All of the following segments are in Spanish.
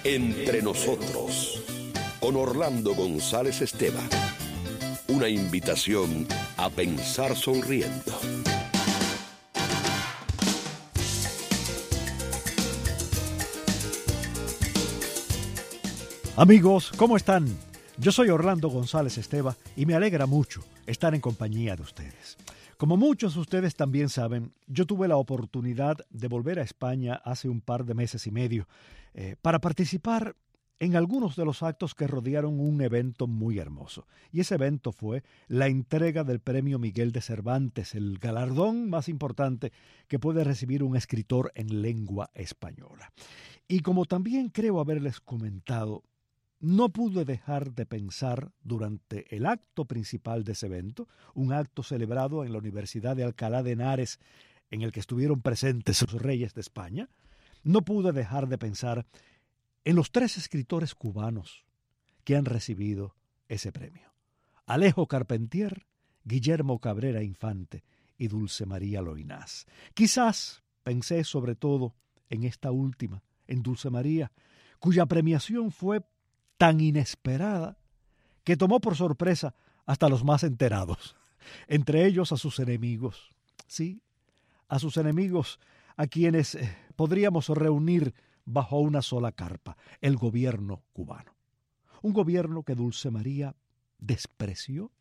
Entre nosotros, con Orlando González Esteban. Una invitación a pensar sonriendo. Amigos, ¿cómo están? Yo soy Orlando González Esteban y me alegra mucho estar en compañía de ustedes. Como muchos de ustedes también saben, yo tuve la oportunidad de volver a España hace un par de meses y medio para participar en algunos de los actos que rodearon un evento muy hermoso. Y ese evento fue la entrega del Premio Miguel de Cervantes, el galardón más importante que puede recibir un escritor en lengua española. Y como también creo haberles comentado, no pude dejar de pensar durante el acto principal de ese evento, un acto celebrado en la Universidad de Alcalá de Henares, en el que estuvieron presentes los reyes de España, no pude dejar de pensar en los 3 escritores cubanos que han recibido ese premio: Alejo Carpentier, Guillermo Cabrera Infante y Dulce María Loynaz. Quizás pensé sobre todo en esta última, en Dulce María, cuya premiación fue tan inesperada que tomó por sorpresa hasta los más enterados, entre ellos a sus enemigos. Sí, a sus enemigos, a quienes podríamos reunir bajo una sola carpa: el gobierno cubano. Un gobierno que Dulce María despreció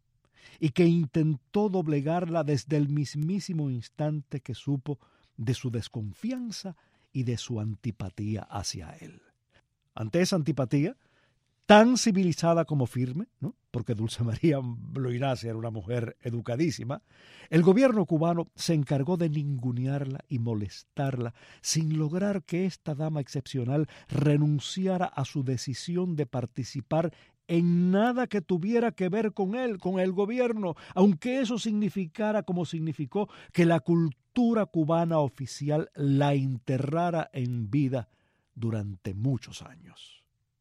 y que intentó doblegarla desde el mismísimo instante que supo de su desconfianza y de su antipatía hacia él. Ante esa antipatía, tan civilizada como firme, ¿no?, porque Dulce María Loynaz era una mujer educadísima, el gobierno cubano se encargó de ningunearla y molestarla sin lograr que esta dama excepcional renunciara a su decisión de participar en nada que tuviera que ver con él, con el gobierno, aunque eso significara, como significó, que la cultura cubana oficial la enterrara en vida durante muchos años.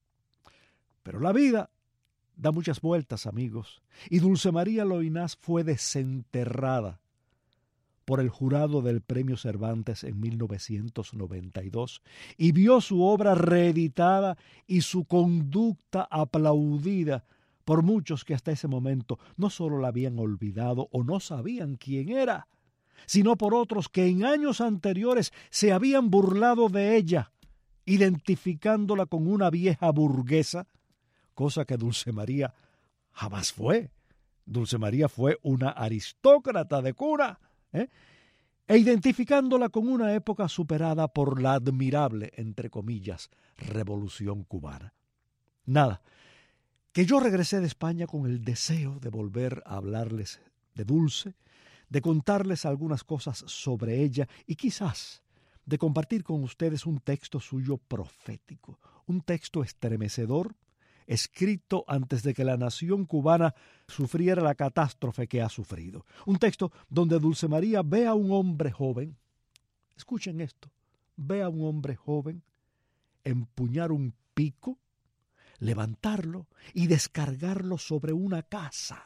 Pero la vida da muchas vueltas, amigos, y Dulce María Loynaz fue desenterrada por el jurado del Premio Cervantes en 1992 y vio su obra reeditada y su conducta aplaudida por muchos que hasta ese momento no solo la habían olvidado o no sabían quién era, sino por otros que en años anteriores se habían burlado de ella, identificándola con una vieja burguesa, cosa que Dulce María jamás fue. Dulce María fue una aristócrata de cuna, e identificándola con una época superada por la admirable, entre comillas, Revolución Cubana. Nada, que yo regresé de España con el deseo de volver a hablarles de Dulce, de contarles algunas cosas sobre ella y quizás de compartir con ustedes un texto suyo profético, un texto estremecedor, escrito antes de que la nación cubana sufriera la catástrofe que ha sufrido. Un texto donde Dulce María ve a un hombre joven, escuchen esto, ve a un hombre joven empuñar un pico, levantarlo y descargarlo sobre una casa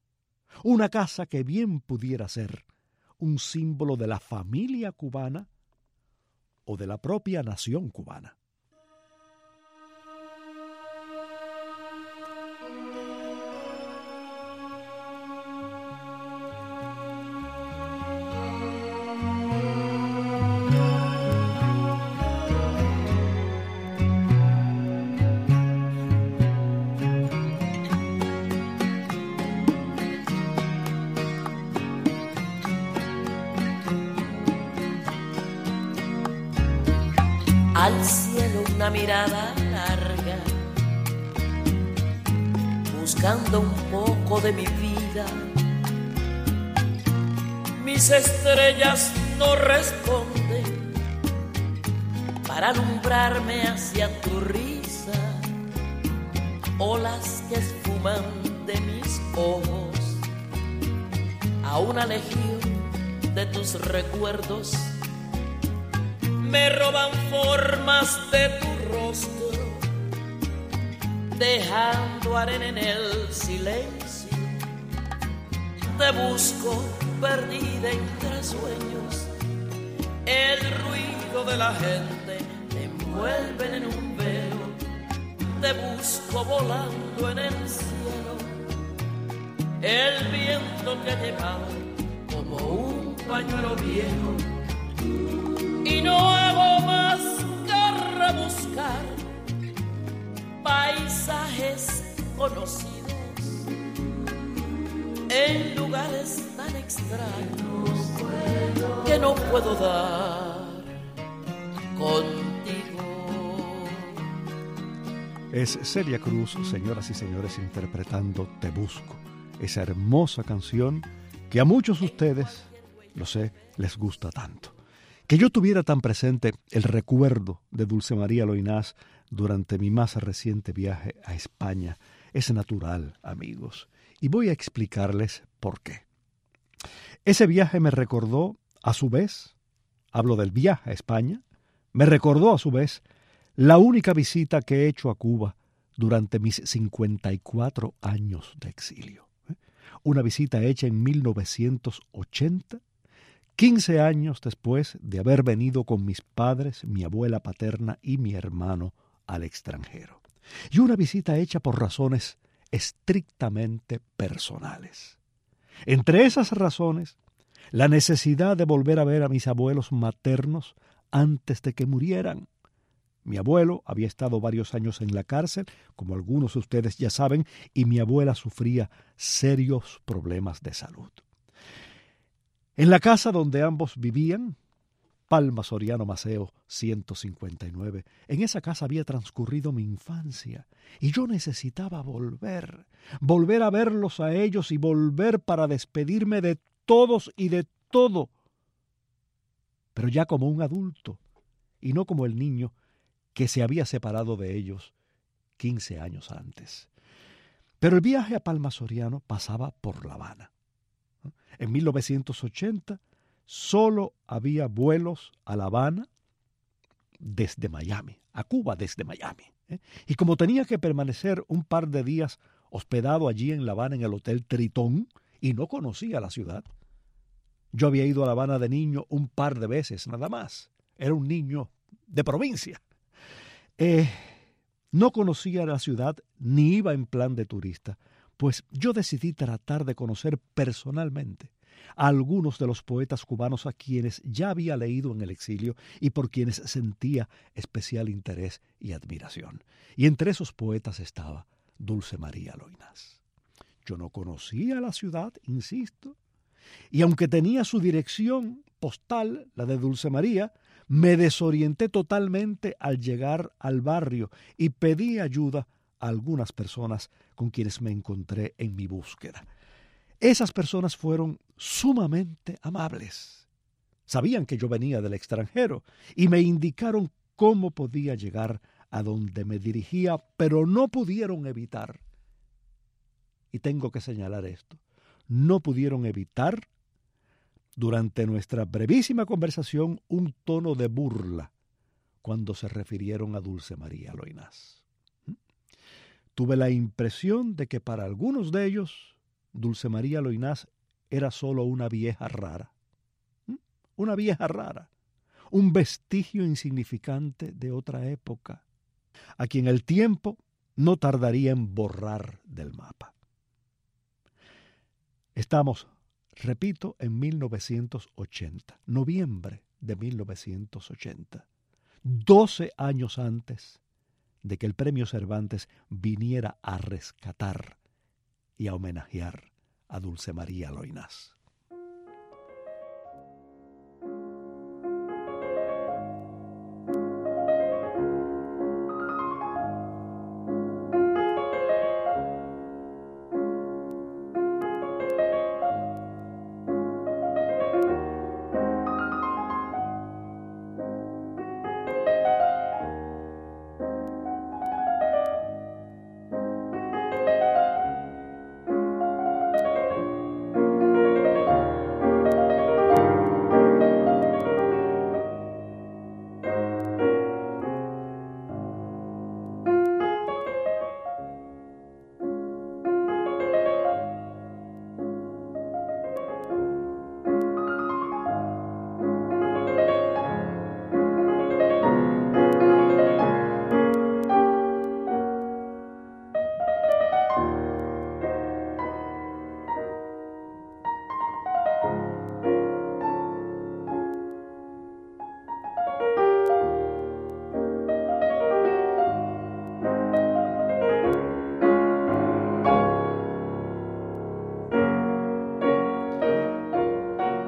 que bien pudiera ser un símbolo de la familia cubana o de la propia nación cubana. Al cielo una mirada larga, buscando un poco de mi vida. Mis estrellas no responden para alumbrarme hacia tu risa, olas que esfuman de mis ojos a una legión de tus recuerdos. Me roban formas de tu rostro, dejando arena en el silencio. Te busco perdida entre sueños, el ruido de la gente me envuelven en un velo, te busco volando en el cielo. El viento que ha llegado como un pañuelo viejo, y no hago más que rebuscar paisajes conocidos en lugares tan extraños que no puedo dar contigo. Es Celia Cruz, señoras y señores, interpretando Te Busco, esa hermosa canción que a muchos de ustedes, lo sé, les gusta tanto. Que yo tuviera tan presente el recuerdo de Dulce María Loynaz durante mi más reciente viaje a España es natural, amigos, y voy a explicarles por qué. Ese viaje me recordó, a su vez, hablo del viaje a España, me recordó a su vez la única visita que he hecho a Cuba durante mis 54 años de exilio. Una visita hecha en 1980, 15 años después de haber venido con mis padres, mi abuela paterna y mi hermano al extranjero. Y una visita hecha por razones estrictamente personales. Entre esas razones, la necesidad de volver a ver a mis abuelos maternos antes de que murieran. Mi abuelo había estado varios años en la cárcel, como algunos de ustedes ya saben, y mi abuela sufría serios problemas de salud. En la casa donde ambos vivían, Palma Soriano Maceo 159, en esa casa había transcurrido mi infancia y yo necesitaba volver a verlos a ellos y volver para despedirme de todos y de todo, pero ya como un adulto y no como el niño que se había separado de ellos 15 años antes. Pero el viaje a Palma Soriano pasaba por La Habana. En 1980 solo había vuelos a La Habana desde Miami, a Cuba desde Miami. Y como tenía que permanecer un par de días hospedado allí en La Habana en el Hotel Tritón y no conocía la ciudad, yo había ido a La Habana de niño un par de veces nada más. Era un niño de provincia. No conocía la ciudad ni iba en plan de turista, pues yo decidí tratar de conocer personalmente a algunos de los poetas cubanos a quienes ya había leído en el exilio y por quienes sentía especial interés y admiración. Y entre esos poetas estaba Dulce María Loynaz. Yo no conocía la ciudad, insisto, y aunque tenía su dirección postal, la de Dulce María, me desorienté totalmente al llegar al barrio y pedí ayuda a algunas personas con quienes me encontré en mi búsqueda. Esas personas fueron sumamente amables. Sabían que yo venía del extranjero y me indicaron cómo podía llegar a donde me dirigía, pero no pudieron evitar, y tengo que señalar esto, no pudieron evitar durante nuestra brevísima conversación un tono de burla cuando se refirieron a Dulce María Loynaz. Tuve la impresión de que para algunos de ellos Dulce María Loynaz era solo una vieja rara. Una vieja rara, un vestigio insignificante de otra época, a quien el tiempo no tardaría en borrar del mapa. Estamos, repito, en 1980, noviembre de 1980, 12 años antes de que el Premio Cervantes viniera a rescatar y a homenajear a Dulce María Loynaz.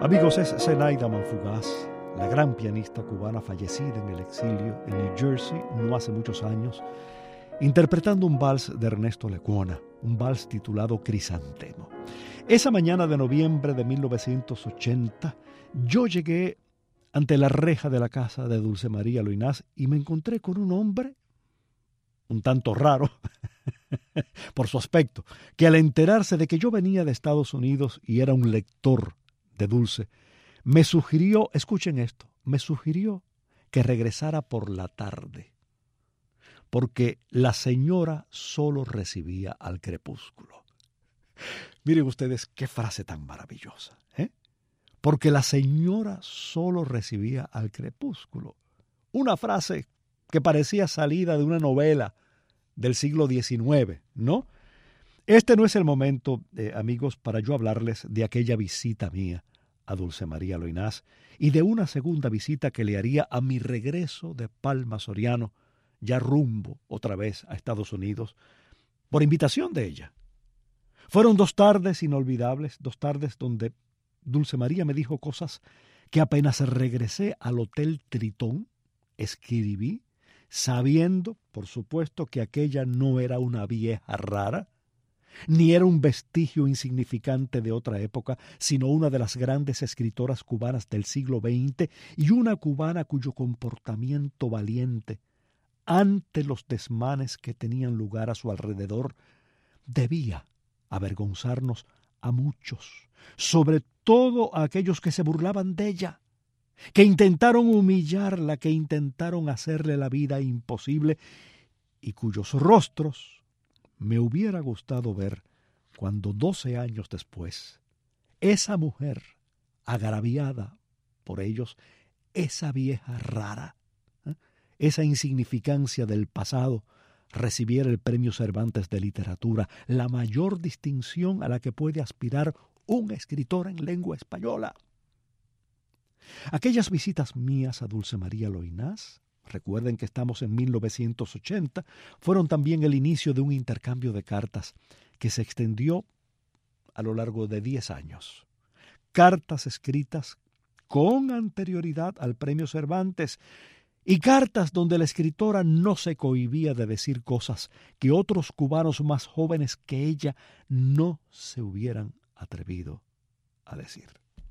Amigos, es Zenaida Manfugaz, la gran pianista cubana fallecida en el exilio en New Jersey no hace muchos años, interpretando un vals de Ernesto Lecuona, un vals titulado Crisantemo. Esa mañana de noviembre de 1980, yo llegué ante la reja de la casa de Dulce María Loynaz y me encontré con un hombre un tanto raro por su aspecto, que al enterarse de que yo venía de Estados Unidos y era un lector de Dulce, me sugirió, escuchen esto, me sugirió que regresara por la tarde, porque la señora solo recibía al crepúsculo. Miren ustedes qué frase tan maravillosa, ¿eh? Porque la señora solo recibía al crepúsculo. Una frase que parecía salida de una novela del siglo XIX, ¿no? Este no es el momento, amigos, para yo hablarles de aquella visita mía a Dulce María Loynaz y de una segunda visita que le haría a mi regreso de Palma Soriano, ya rumbo otra vez a Estados Unidos, por invitación de ella. Fueron 2 tardes inolvidables, 2 tardes donde Dulce María me dijo cosas que apenas regresé al Hotel Tritón, escribí, sabiendo, por supuesto, que aquella no era una vieja rara, ni era un vestigio insignificante de otra época, sino una de las grandes escritoras cubanas del siglo XX y una cubana cuyo comportamiento valiente ante los desmanes que tenían lugar a su alrededor debía avergonzarnos a muchos, sobre todo a aquellos que se burlaban de ella, que intentaron humillarla, que intentaron hacerle la vida imposible y cuyos rostros me hubiera gustado ver cuando 12 años después, esa mujer, agraviada por ellos, esa vieja rara, esa insignificancia del pasado, recibiera el Premio Cervantes de Literatura, la mayor distinción a la que puede aspirar un escritor en lengua española. Aquellas visitas mías a Dulce María Loynaz, recuerden que estamos en 1980, fueron también el inicio de un intercambio de cartas que se extendió a lo largo de 10 años. Cartas escritas con anterioridad al Premio Cervantes y cartas donde la escritora no se cohibía de decir cosas que otros cubanos más jóvenes que ella no se hubieran atrevido a decir.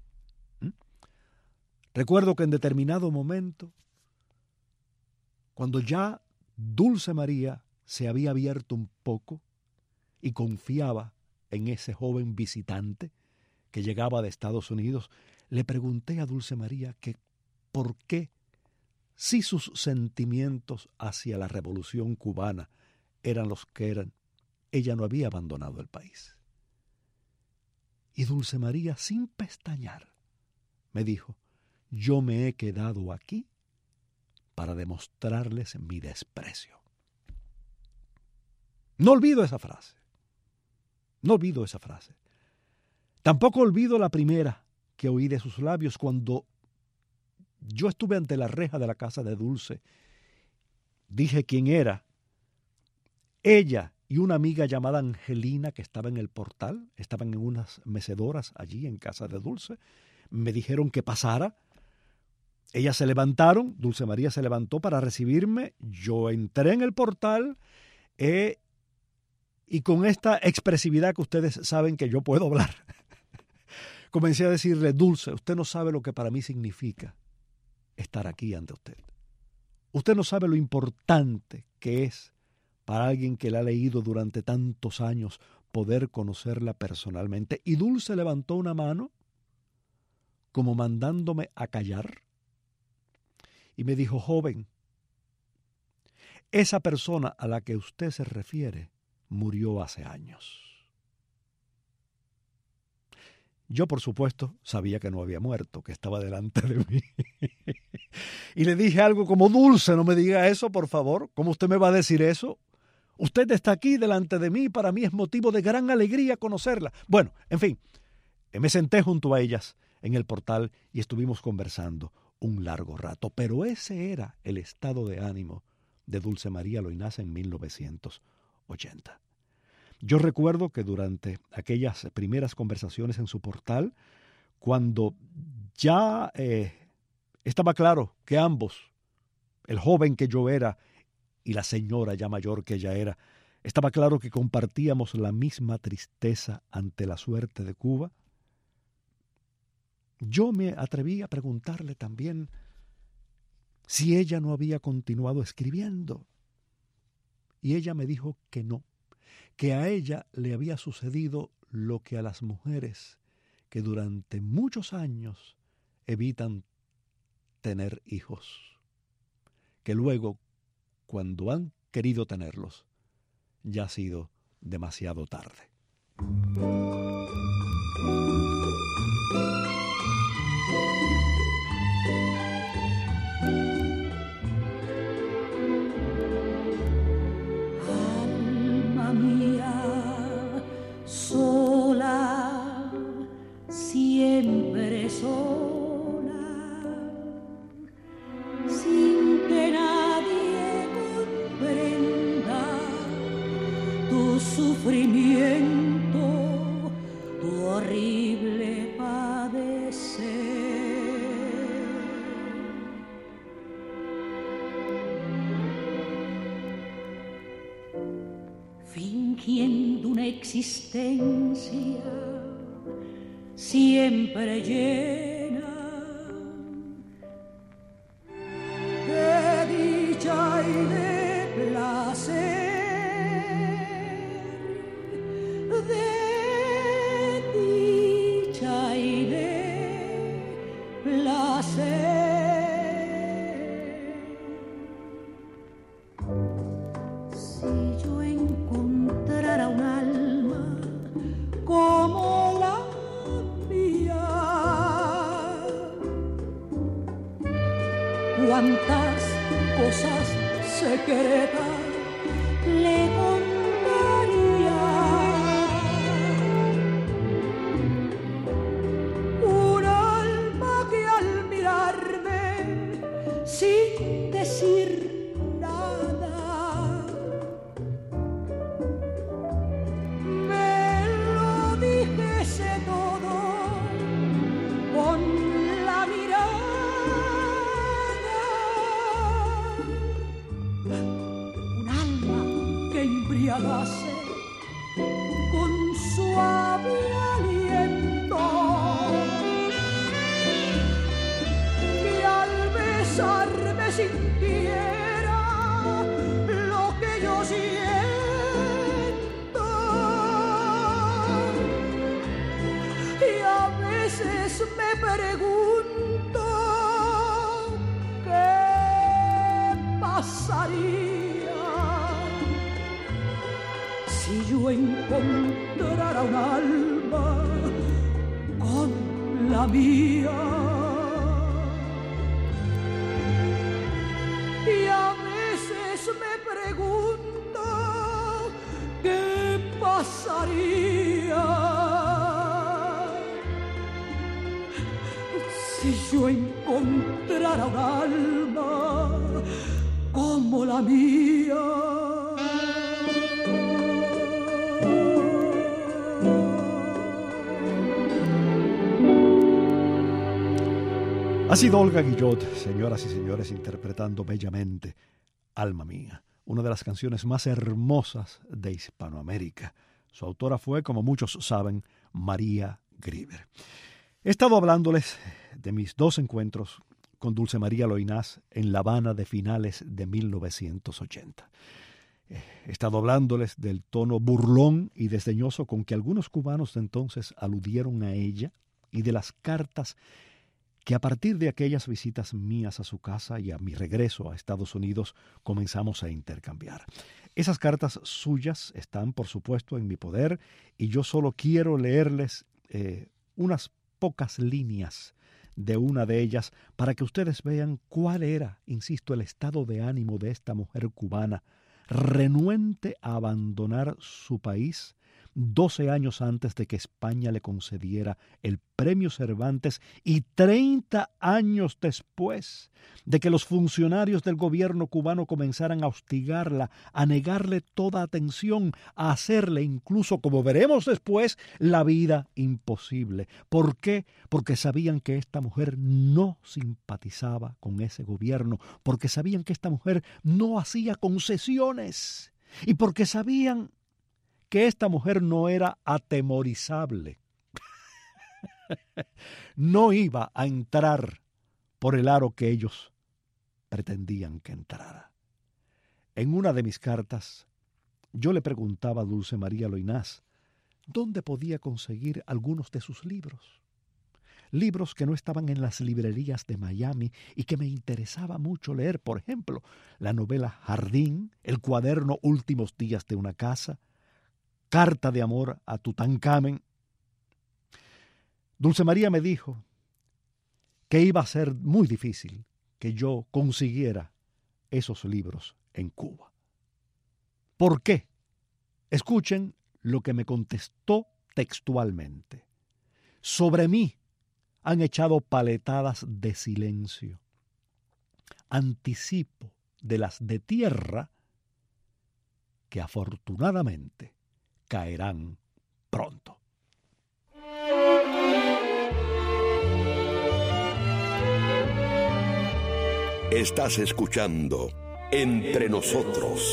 Recuerdo que en determinado momento, cuando ya Dulce María se había abierto un poco y confiaba en ese joven visitante que llegaba de Estados Unidos, le pregunté a Dulce María que por qué, si sus sentimientos hacia la revolución cubana eran los que eran, ella no había abandonado el país. Y Dulce María, sin pestañear, me dijo: yo me he quedado aquí para demostrarles mi desprecio. No olvido esa frase. No olvido esa frase. Tampoco olvido la primera que oí de sus labios cuando yo estuve ante la reja de la casa de Dulce. Dije quién era. Ella y una amiga llamada Angelina, que estaba en el portal, estaban en unas mecedoras allí en casa de Dulce. Me dijeron que pasara. Ellas se levantaron, Dulce María se levantó para recibirme, yo entré en el portal y con esta expresividad que ustedes saben que yo puedo hablar, comencé a decirle: Dulce, usted no sabe lo que para mí significa estar aquí ante usted. Usted no sabe lo importante que es para alguien que la ha leído durante tantos años poder conocerla personalmente. Y Dulce levantó una mano como mandándome a callar. Y me dijo: joven, esa persona a la que usted se refiere murió hace años. Yo, por supuesto, sabía que no había muerto, que estaba delante de mí. Y le dije algo como: Dulce, no me diga eso, por favor. ¿Cómo usted me va a decir eso? Usted está aquí delante de mí y para mí es motivo de gran alegría conocerla. Bueno, en fin, me senté junto a ellas en el portal y estuvimos conversando un largo rato, pero ese era el estado de ánimo de Dulce María Loynaz en 1980. Yo recuerdo que durante aquellas primeras conversaciones en su portal, cuando ya estaba claro que ambos, el joven que yo era y la señora ya mayor que ella era, estaba claro que compartíamos la misma tristeza ante la suerte de Cuba, yo me atreví a preguntarle también si ella no había continuado escribiendo. Y ella me dijo que no, que a ella le había sucedido lo que a las mujeres que durante muchos años evitan tener hijos, que luego, cuando han querido tenerlos, ya ha sido demasiado tarde. Alma mía, sola, siempre sola, sin que nadie comprenda tu sufrimiento, tu horrible padecer. Fingiendo una existencia siempre llena de dicha y de placer, de dicha y de placer. Si yo encontrara un alma como la mía, cuántas cosas secretas le contaría. Un alma que al mirarme sin decir nada me lo dijese todo con la mirada. Un alma que embriagase con suave aliento, que al besarme sintiera lo que yo siento. Y a veces me pregunto qué pasaría si yo encontrara un alma con la mía. Y a veces me pregunto qué pasaría si yo encontrara un alma como la mía. Ha sido Olga Guillot, señoras y señores, interpretando bellamente Alma Mía, una de las canciones más hermosas de Hispanoamérica. Su autora fue, como muchos saben, María Grieber. He estado hablándoles de mis dos encuentros con Dulce María Loynaz en La Habana de finales de 1980. He estado hablándoles del tono burlón y desdeñoso con que algunos cubanos de entonces aludieron a ella y de las cartas que a partir de aquellas visitas mías a su casa y a mi regreso a Estados Unidos comenzamos a intercambiar. Esas cartas suyas están, por supuesto, en mi poder y yo solo quiero leerles unas pocas líneas de una de ellas para que ustedes vean cuál era, insisto, el estado de ánimo de esta mujer cubana, renuente a abandonar su país 12 años antes de que España le concediera el Premio Cervantes y 30 años después de que los funcionarios del gobierno cubano comenzaran a hostigarla, a negarle toda atención, a hacerle incluso, como veremos después, la vida imposible. ¿Por qué? Porque sabían que esta mujer no simpatizaba con ese gobierno, porque sabían que esta mujer no hacía concesiones y porque sabían que esta mujer no era atemorizable. No iba a entrar por el aro que ellos pretendían que entrara. En una de mis cartas, yo le preguntaba a Dulce María Loynaz dónde podía conseguir algunos de sus libros. Libros que no estaban en las librerías de Miami y que me interesaba mucho leer. Por ejemplo, la novela Jardín, el cuaderno Últimos días de una casa, Carta de amor a Tutankamen. Dulce María me dijo que iba a ser muy difícil que yo consiguiera esos libros en Cuba. ¿Por qué? Escuchen lo que me contestó textualmente. Sobre mí han echado paletadas de silencio. Anticipo de las de tierra que afortunadamente caerán pronto. Estás escuchando Entre Nosotros.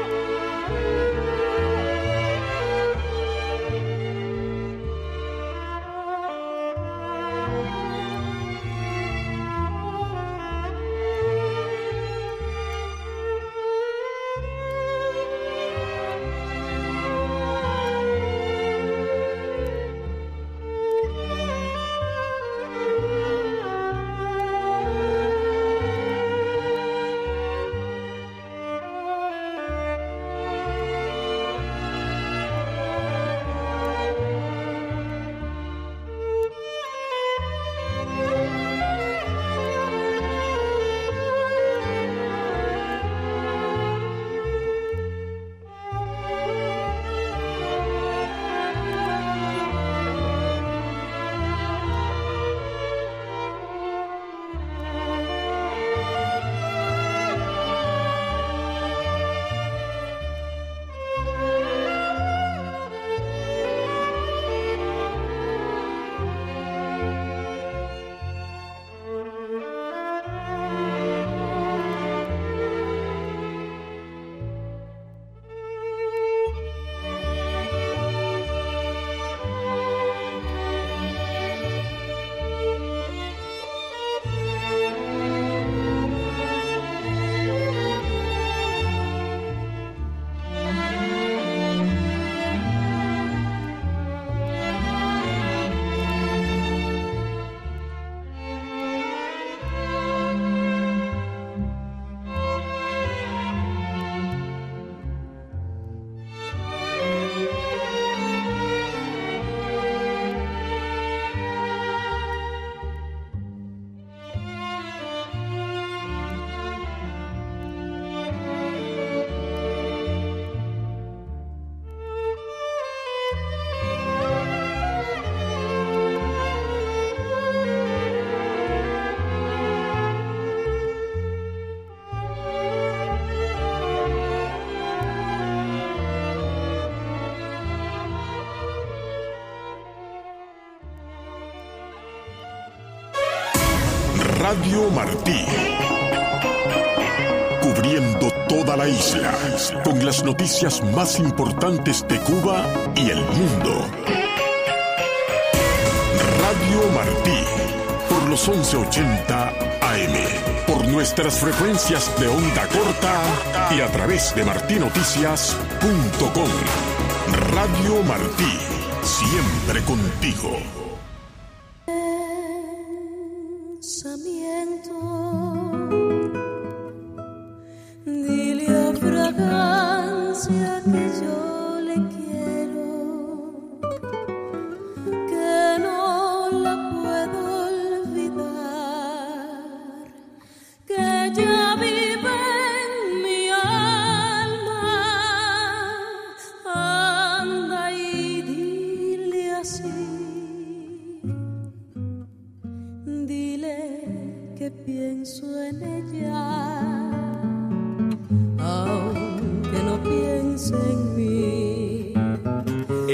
Radio Martí, cubriendo toda la isla con las noticias más importantes de Cuba y el mundo. Radio Martí, por los 1180 AM, por nuestras frecuencias de onda corta y a través de martinoticias.com. Radio Martí, siempre contigo. Dile a fragancia que yo le quiero, que no la puedo olvidar, que ya vive en mi alma, anda y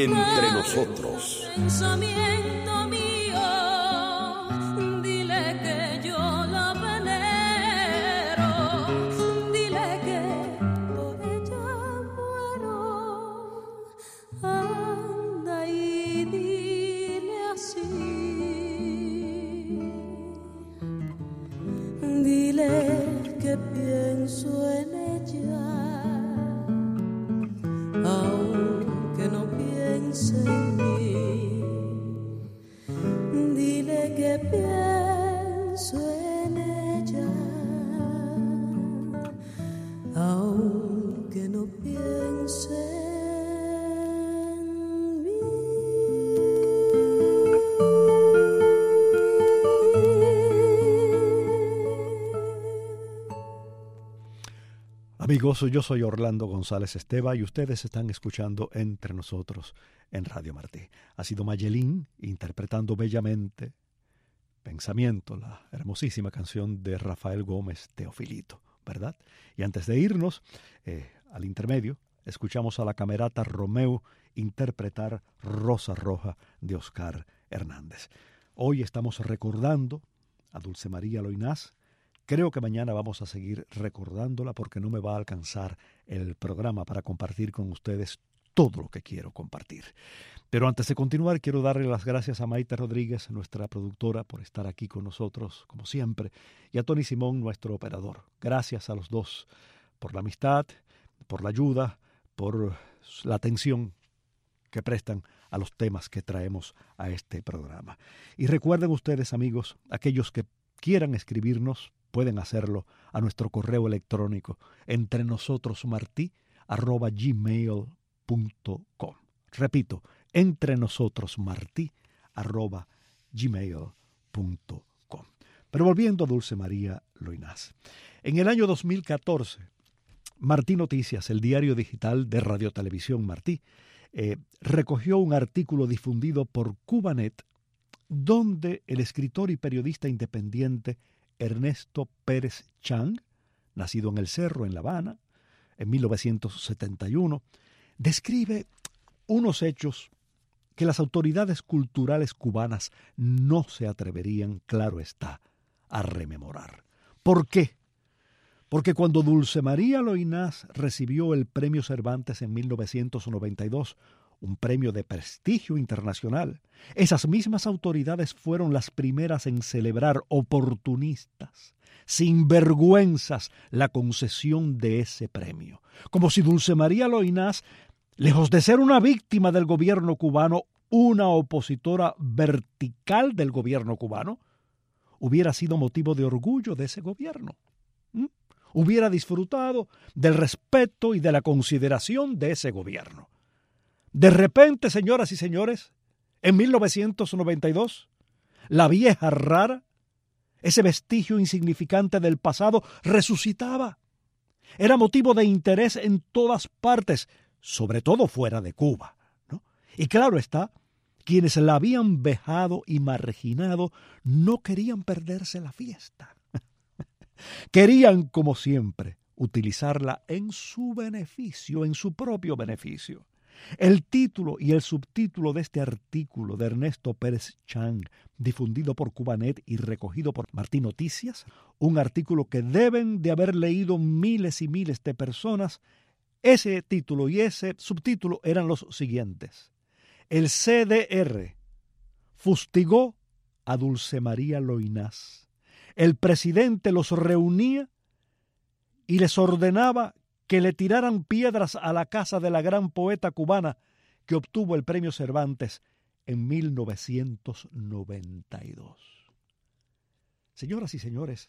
Entre nosotros. Pensamiento mío, dile que yo la venero, dile que por ella muero. Anda y dile así, dile que pienso en ella, aunque no piense en mí. Dile que pienso en ella, aunque no piense en mí. Amigos, yo soy Orlando González Esteva y ustedes están escuchando Entre Nosotros en Radio Martí. Ha sido Mayelín interpretando bellamente Pensamiento, la hermosísima canción de Rafael Gómez Teofilito, ¿verdad? Y antes de irnos al intermedio, escuchamos a la Camerata Romeo interpretar Rosa Roja de Oscar Hernández. Hoy estamos recordando a Dulce María Loynaz. Creo que mañana vamos a seguir recordándola porque no me va a alcanzar el programa para compartir con ustedes todo lo que quiero compartir. Pero antes de continuar, quiero darle las gracias a Maite Rodríguez, nuestra productora, por estar aquí con nosotros, como siempre, y a Tony Simón, nuestro operador. Gracias a los dos por la amistad, por la ayuda, por la atención que prestan a los temas que traemos a este programa. Y recuerden ustedes, amigos, aquellos que quieran escribirnos, pueden hacerlo a nuestro correo electrónico entrenosotrosmarti@gmail.com. Repito, entrenosotrosmarti@gmail.com. Pero volviendo a Dulce María Loynaz. En el año 2014, Martí Noticias, el diario digital de Radio Televisión Martí, recogió un artículo difundido por Cubanet donde el escritor y periodista independiente Ernesto Pérez Chang, nacido en El Cerro, en La Habana, en 1971, describe unos hechos que las autoridades culturales cubanas no se atreverían, claro está, a rememorar. ¿Por qué? Porque cuando Dulce María Loynaz recibió el Premio Cervantes en 1992, un premio de prestigio internacional, esas mismas autoridades fueron las primeras en celebrar oportunistas, sinvergüenzas, la concesión de ese premio. Como si Dulce María Loynaz, lejos de ser una víctima del gobierno cubano, una opositora vertical del gobierno cubano, hubiera sido motivo de orgullo de ese gobierno. Hubiera disfrutado del respeto y de la consideración de ese gobierno. De repente, señoras y señores, en 1992, la vieja rara, ese vestigio insignificante del pasado, resucitaba. Era motivo de interés en todas partes, sobre todo fuera de Cuba, ¿no? Y claro está, quienes la habían vejado y marginado no querían perderse la fiesta. Querían, como siempre, utilizarla en su beneficio, en su propio beneficio. El título y el subtítulo de este artículo de Ernesto Pérez Chang, difundido por Cubanet y recogido por Martí Noticias, un artículo que deben de haber leído miles y miles de personas, ese título y ese subtítulo eran los siguientes. El CDR fustigó a Dulce María Loynaz. El presidente los reunía y les ordenaba que le tiraran piedras a la casa de la gran poeta cubana que obtuvo el Premio Cervantes en 1992. Señoras y señores,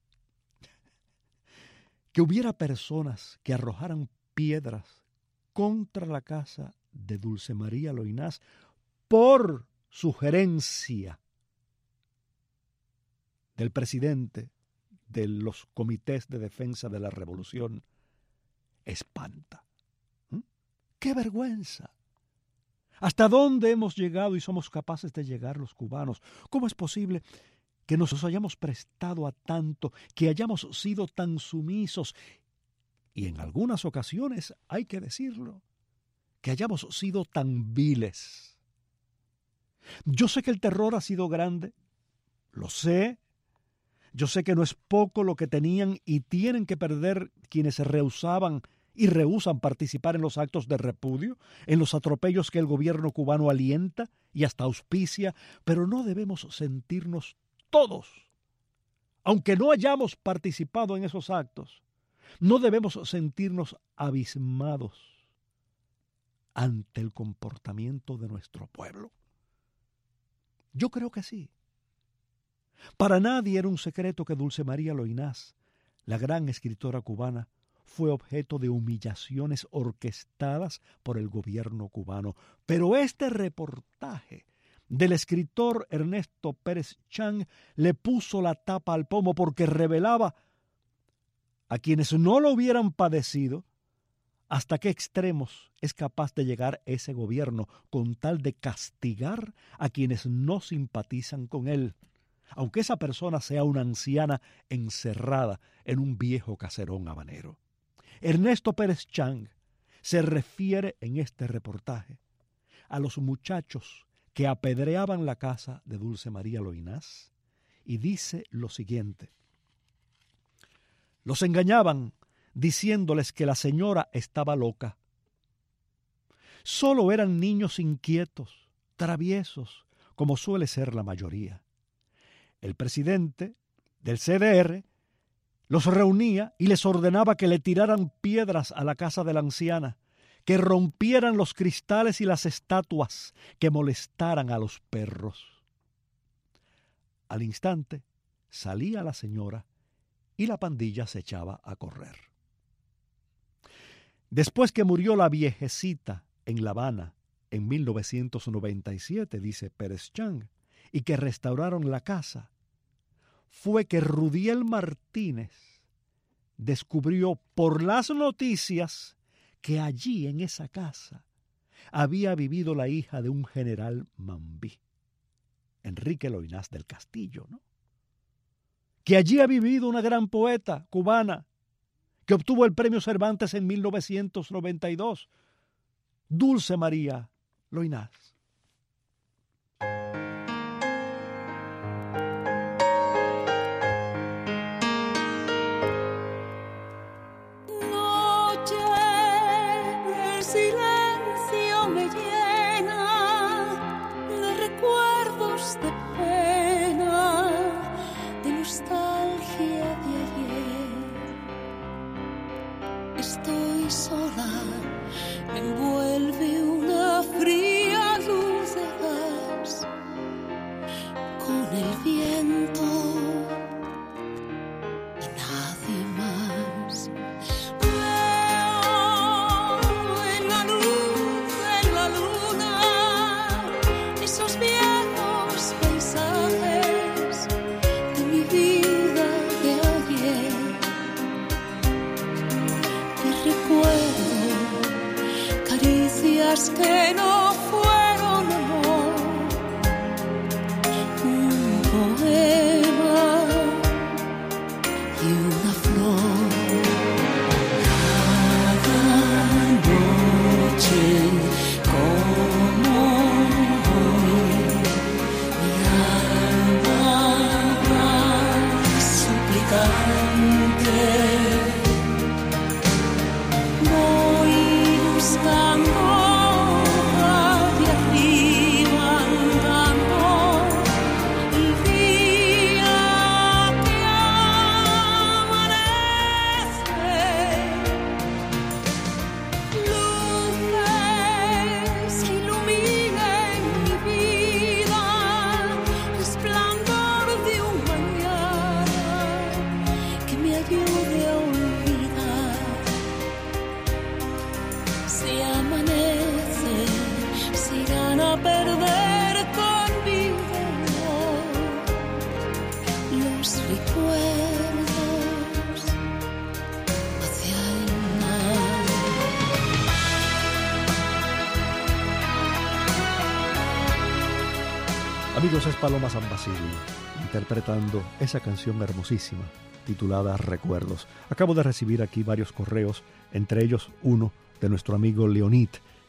que hubiera personas que arrojaran piedras contra la casa de Dulce María Loynaz por sugerencia del presidente de los comités de defensa de la revolución, espanta. ¡Qué vergüenza! ¿Hasta dónde hemos llegado y somos capaces de llegar los cubanos? ¿Cómo es posible que nos hayamos prestado a tanto, que hayamos sido tan sumisos? Y en algunas ocasiones, hay que decirlo, que hayamos sido tan viles. Yo sé que el terror ha sido grande, lo sé. Yo sé que no es poco lo que tenían y tienen que perder quienes se rehusaban y rehúsan participar en los actos de repudio, en los atropellos que el gobierno cubano alienta y hasta auspicia, pero no debemos sentirnos todos, aunque no hayamos participado en esos actos, no debemos sentirnos abismados ante el comportamiento de nuestro pueblo. Yo creo que sí. Para nadie era un secreto que Dulce María Loynaz, la gran escritora cubana, fue objeto de humillaciones orquestadas por el gobierno cubano. Pero este reportaje del escritor Ernesto Pérez Chang le puso la tapa al pomo porque revelaba a quienes no lo hubieran padecido hasta qué extremos es capaz de llegar ese gobierno con tal de castigar a quienes no simpatizan con él, aunque esa persona sea una anciana encerrada en un viejo caserón habanero. Ernesto Pérez Chang se refiere en este reportaje a los muchachos que apedreaban la casa de Dulce María Loynaz y dice lo siguiente: los engañaban diciéndoles que la señora estaba loca. Solo eran niños inquietos, traviesos, como suele ser la mayoría. El presidente del CDR los reunía y les ordenaba que le tiraran piedras a la casa de la anciana, que rompieran los cristales y las estatuas, que molestaran a los perros. Al instante salía la señora y la pandilla se echaba a correr. Después que murió la viejecita en La Habana en 1997, dice Pérez Chang, y que restauraron la casa, fue que Rudiel Martínez descubrió por las noticias que allí en esa casa había vivido la hija de un general mambí, Enrique Loynaz del Castillo, ¿no? Que allí ha vivido una gran poeta cubana que obtuvo el premio Cervantes en 1992, Dulce María Loynaz. De pena, de nostalgia de ayer. Estoy sola, me envuelve una fría luz de gas. Con el viento y nadie más. Veo en la luz, en la luna, esos viejos paisajes de mi vida de ayer. Y recuerdo caricias que no fueron amor, un poema y una flor. Cada noche como hoy mi alma va suplicante, voy buscando hacia arriba andando el día que amanece. Luces iluminen mi vida, resplandor de un mañana que me ayude a olvidar. Si amanece, se irán a perder conmigo los recuerdos hacia el mar. Amigos, es Paloma San Basilio interpretando esa canción hermosísima titulada Recuerdos. Acabo de recibir aquí varios correos, entre ellos uno de nuestro amigo Leonid,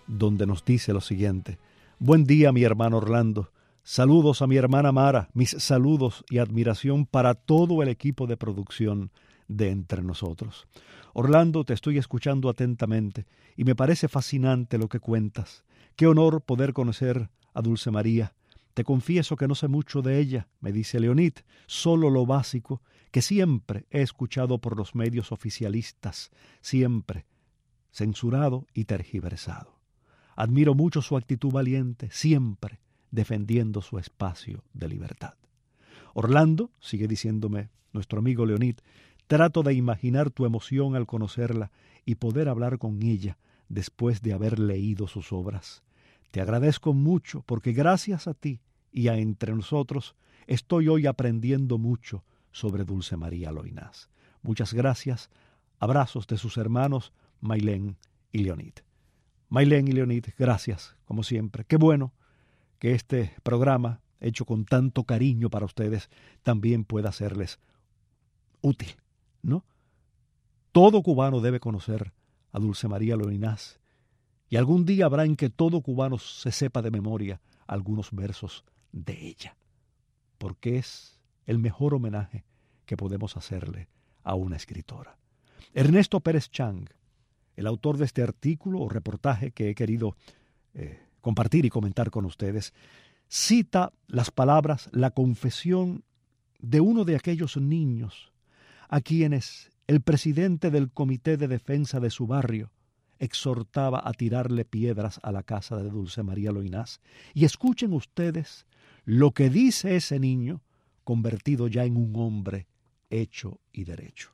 donde nos dice lo siguiente: buen día, mi hermano Orlando. Saludos a mi hermana Mara, mis saludos y admiración para todo el equipo de producción de Entre Nosotros. Orlando, te estoy escuchando atentamente y me parece fascinante lo que cuentas. Qué honor poder conocer a Dulce María. Te confieso que no sé mucho de ella, me dice Leonid, solo lo básico que siempre he escuchado por los medios oficialistas, siempre censurado y tergiversado. Admiro mucho su actitud valiente, siempre defendiendo su espacio de libertad. Orlando, sigue diciéndome nuestro amigo Leonid, trato de imaginar tu emoción al conocerla y poder hablar con ella después de haber leído sus obras. Te agradezco mucho porque gracias a ti y a Entre Nosotros estoy hoy aprendiendo mucho sobre Dulce María Loynaz. Muchas gracias. Abrazos de sus hermanos Maylén y Leonid. Maylén y Leonid, gracias, como siempre. Qué bueno que este programa, hecho con tanto cariño para ustedes, también pueda serles útil, ¿no? Todo cubano debe conocer a Dulce María Loynaz, y algún día habrá en que todo cubano se sepa de memoria algunos versos de ella, porque es el mejor homenaje que podemos hacerle a una escritora. Ernesto Pérez Chang, el autor de este artículo o reportaje que he querido compartir y comentar con ustedes, cita las palabras, la confesión de uno de aquellos niños a quienes el presidente del Comité de Defensa de su barrio exhortaba a tirarle piedras a la casa de Dulce María Loynaz. Y escuchen ustedes lo que dice ese niño, convertido ya en un hombre hecho y derecho.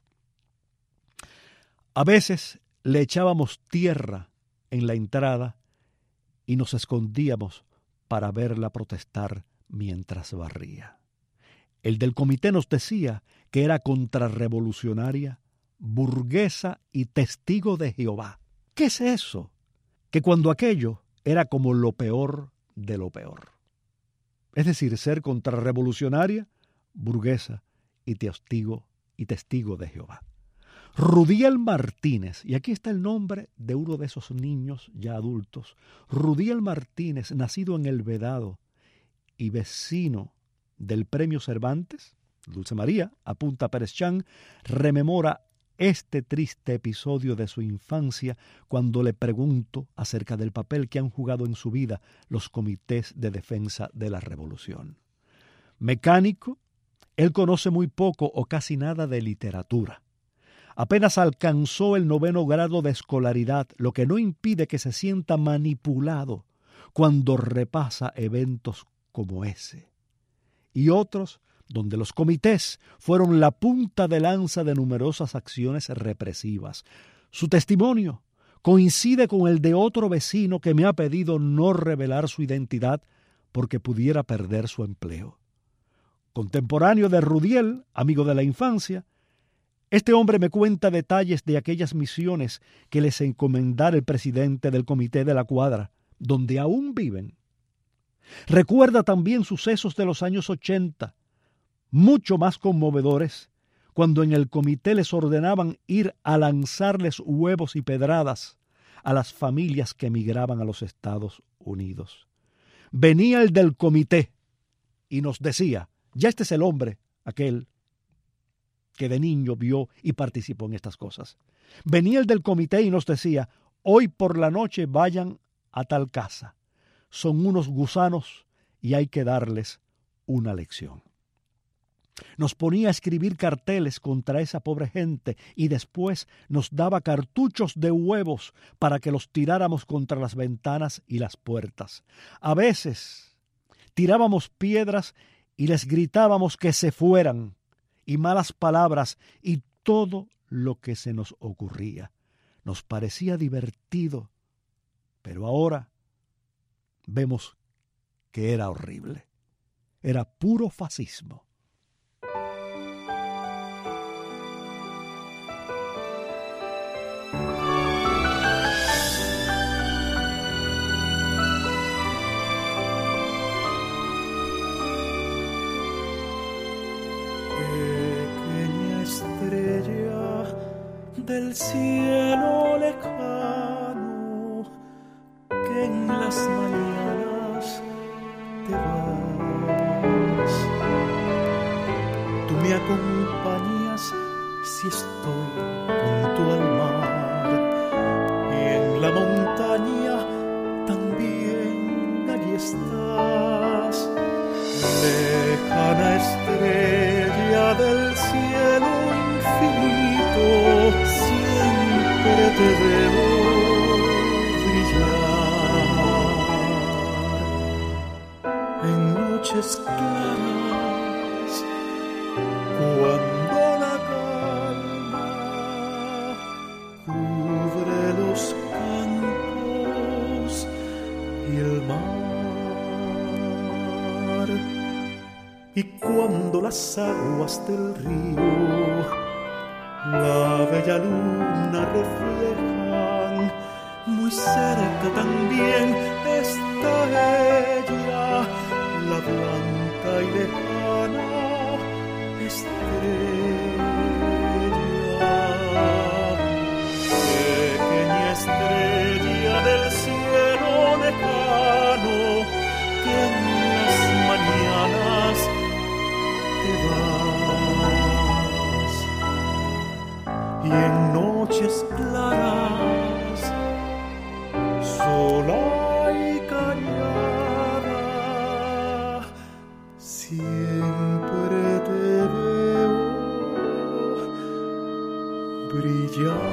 A veces le echábamos tierra en la entrada y nos escondíamos para verla protestar mientras barría. El del comité nos decía que era contrarrevolucionaria, burguesa y testigo de Jehová. ¿Qué es eso? Que cuando aquello era como lo peor de lo peor. Es decir, ser contrarrevolucionaria, burguesa y testigo de Jehová. Rudiel Martínez, y aquí está el nombre de uno de esos niños ya adultos, Rudiel Martínez, nacido en El Vedado y vecino del Premio Cervantes, Dulce María, apunta Pérez Chang, rememora este triste episodio de su infancia cuando le pregunto acerca del papel que han jugado en su vida los comités de defensa de la revolución. Mecánico, él conoce muy poco o casi nada de literatura. Apenas alcanzó el 9º grado de escolaridad, lo que no impide que se sienta manipulado cuando repasa eventos como ese. Y otros donde los comités fueron la punta de lanza de numerosas acciones represivas. Su testimonio coincide con el de otro vecino que me ha pedido no revelar su identidad porque pudiera perder su empleo. Contemporáneo de Rudiel, amigo de la infancia, este hombre me cuenta detalles de aquellas misiones que les encomendara el presidente del comité de la cuadra, donde aún viven. Recuerda también sucesos de los años 80, mucho más conmovedores, cuando en el comité les ordenaban ir a lanzarles huevos y pedradas a las familias que emigraban a los Estados Unidos. Venía el del comité y nos decía, ya este es el hombre, aquel que de niño vio y participó en estas cosas. Venía el del comité y nos decía, hoy por la noche vayan a tal casa. Son unos gusanos y hay que darles una lección. Nos ponía a escribir carteles contra esa pobre gente y después nos daba cartuchos de huevos para que los tiráramos contra las ventanas y las puertas. A veces tirábamos piedras y les gritábamos que se fueran, y malas palabras y todo lo que se nos ocurría. Nos parecía divertido, pero ahora vemos que era horrible. Era puro fascismo. Del cielo lejano que en las mañanas te vas. Tú me acompañas si estoy junto al mar, y en la montaña también allí estás. Lejana estrella del cielo infinito, siempre te veo brillar. En noches claras, cuando la calma cubre los campos y el mar, y cuando las aguas del río la bella luna reflejan, muy cerca también está ella, la blanca y lejana estrella. Pequeña estrella del cielo lejano, que en las mañanas te vas, y en noches claras, sola y callada, siempre te veo brillar.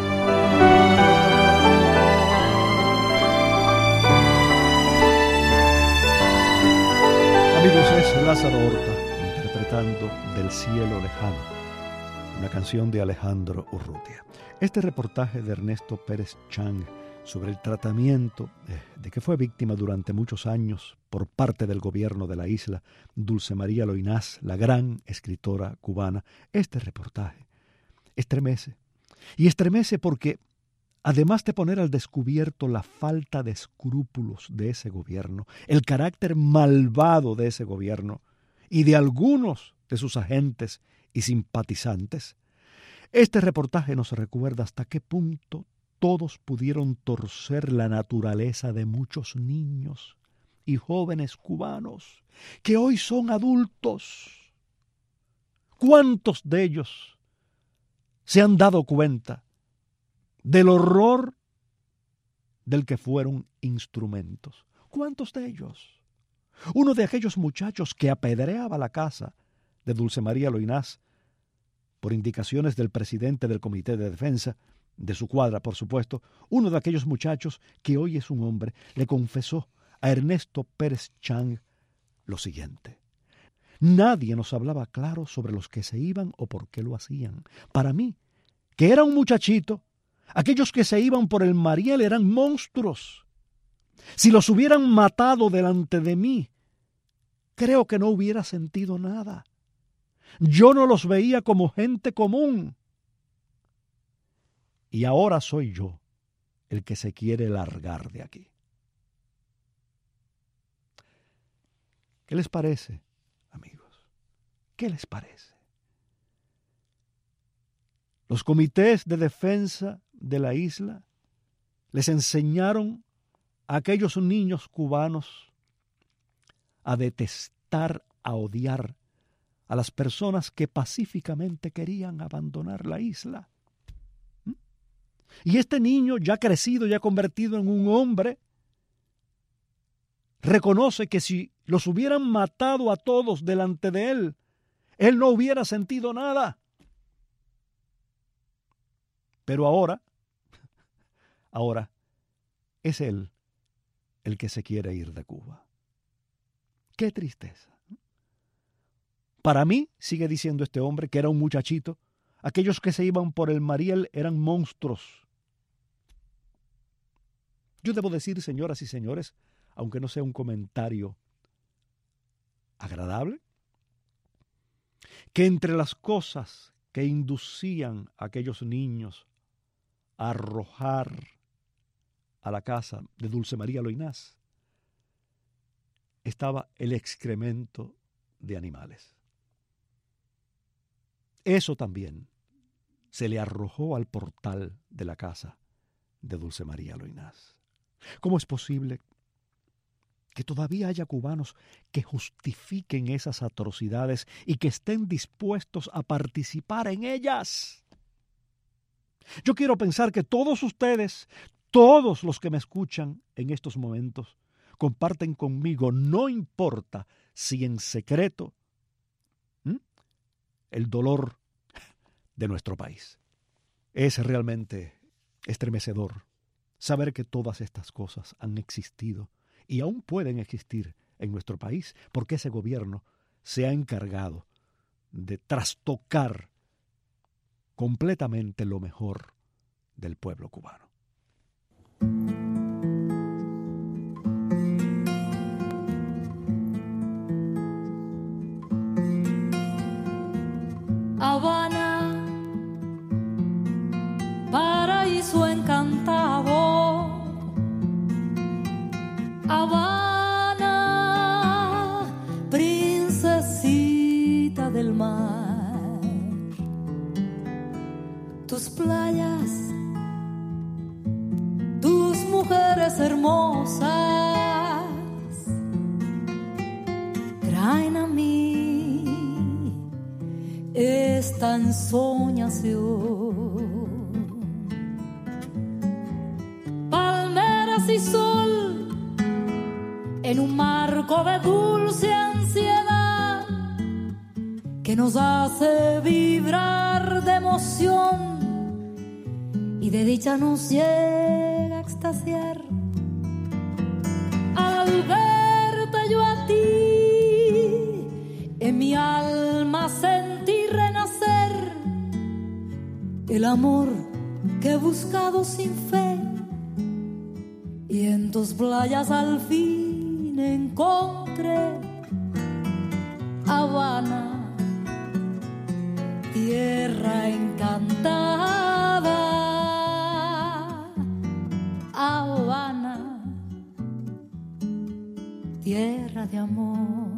Amigos, es Lázaro Horta interpretando Del cielo lejano, una canción de Alejandro Urrutia. Este reportaje de Ernesto Pérez Chang sobre el tratamiento de que fue víctima durante muchos años por parte del gobierno de la isla Dulce María Loynaz, la gran escritora cubana, este reportaje estremece. Y estremece porque, además de poner al descubierto la falta de escrúpulos de ese gobierno, el carácter malvado de ese gobierno y de algunos de sus agentes y simpatizantes, este reportaje nos recuerda hasta qué punto todos pudieron torcer la naturaleza de muchos niños y jóvenes cubanos que hoy son adultos. ¿Cuántos de ellos se han dado cuenta del horror del que fueron instrumentos? ¿Cuántos de ellos? Uno de aquellos muchachos que apedreaba la casa de Dulce María Loynaz por indicaciones del presidente del Comité de Defensa, de su cuadra, por supuesto, uno de aquellos muchachos que hoy es un hombre, le confesó a Ernesto Pérez Chang lo siguiente: nadie nos hablaba claro sobre los que se iban o por qué lo hacían. Para mí, que era un muchachito, aquellos que se iban por el Mariel eran monstruos. Si los hubieran matado delante de mí, creo que no hubiera sentido nada. Yo no los veía como gente común. Y ahora soy yo el que se quiere largar de aquí. ¿Qué les parece, amigos? ¿Qué les parece? Los comités de defensa de la isla les enseñaron a aquellos niños cubanos a detestar, a odiar a las personas que pacíficamente querían abandonar la isla. Y este niño, ya crecido, ya convertido en un hombre, reconoce que si los hubieran matado a todos delante de él, él no hubiera sentido nada. Pero ahora es él el que se quiere ir de Cuba. ¡Qué tristeza! Para mí, sigue diciendo este hombre, que era un muchachito, aquellos que se iban por el Mariel eran monstruos. Yo debo decir, señoras y señores, aunque no sea un comentario agradable, que entre las cosas que inducían a aquellos niños a arrojar a la casa de Dulce María Loynaz estaba el excremento de animales. Eso también se le arrojó al portal de la casa de Dulce María Loynaz. ¿Cómo es posible que todavía haya cubanos que justifiquen esas atrocidades y que estén dispuestos a participar en ellas? Yo quiero pensar que todos ustedes, todos los que me escuchan en estos momentos, comparten conmigo, no importa si en secreto, el dolor de nuestro país. Es realmente estremecedor saber que todas estas cosas han existido y aún pueden existir en nuestro país, porque ese gobierno se ha encargado de trastocar completamente lo mejor del pueblo cubano. Habana, paraíso encantado. Habana, princesita del mar. Tus playas, tus mujeres hermosas, traen a mí esta ensoñación. Palmeras y sol en un marco de dulce ansiedad que nos hace vibrar de emoción y de dicha nos llega a extasiar. Al verte yo a ti, en mi alma sentí renacer el amor que he buscado sin fe, y en tus playas al fin encontré. Habana, tierra encantada. Habana, tierra de amor.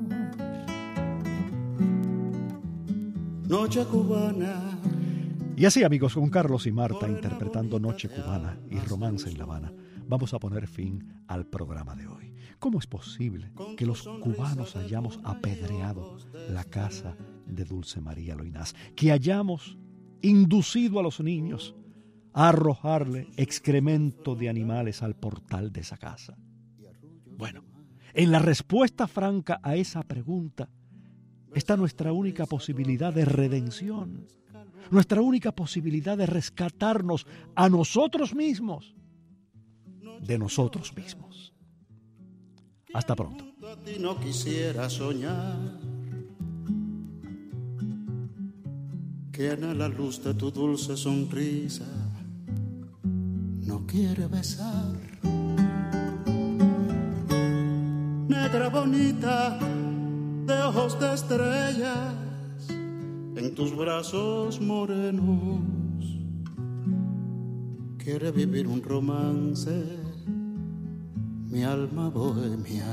Noche cubana. Y así, amigos, con Carlos y Marta interpretando Noche Cubana y Romance en La Habana, vamos a poner fin al programa de hoy. ¿Cómo es posible que los cubanos hayamos apedreado la casa de Dulce María Loinás? Que hayamos inducido a los niños a arrojarle excremento de animales al portal de esa casa. Bueno, en la respuesta franca a esa pregunta está nuestra única posibilidad de redención, nuestra única posibilidad de rescatarnos a nosotros mismos, de nosotros mismos. Hasta pronto. A ti no quisiera soñar que en la luz de tu dulce sonrisa no quiere besar. Negra bonita de ojos de estrellas, en tus brazos morenos quiere vivir un romance, mi alma bohemia.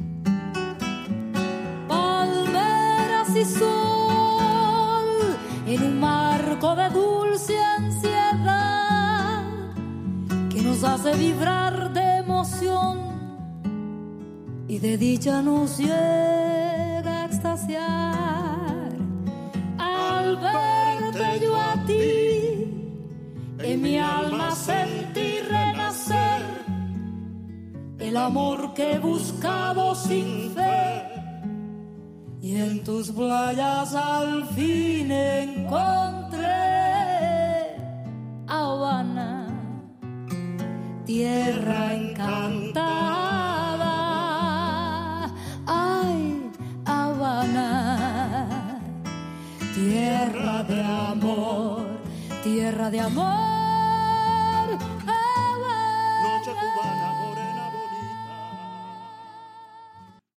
Palmeras y sol en un marco de dulce ansiedad que nos hace vibrar de emoción y de dicha nos llega a extasiar. Al verte yo a ti, en mi alma sentí renacer el amor que he buscado sin fe, y en tus playas al fin encontré. Habana, tierra encantada. Ay, Habana, tierra de amor, tierra de amor. Habana, Noche cubana.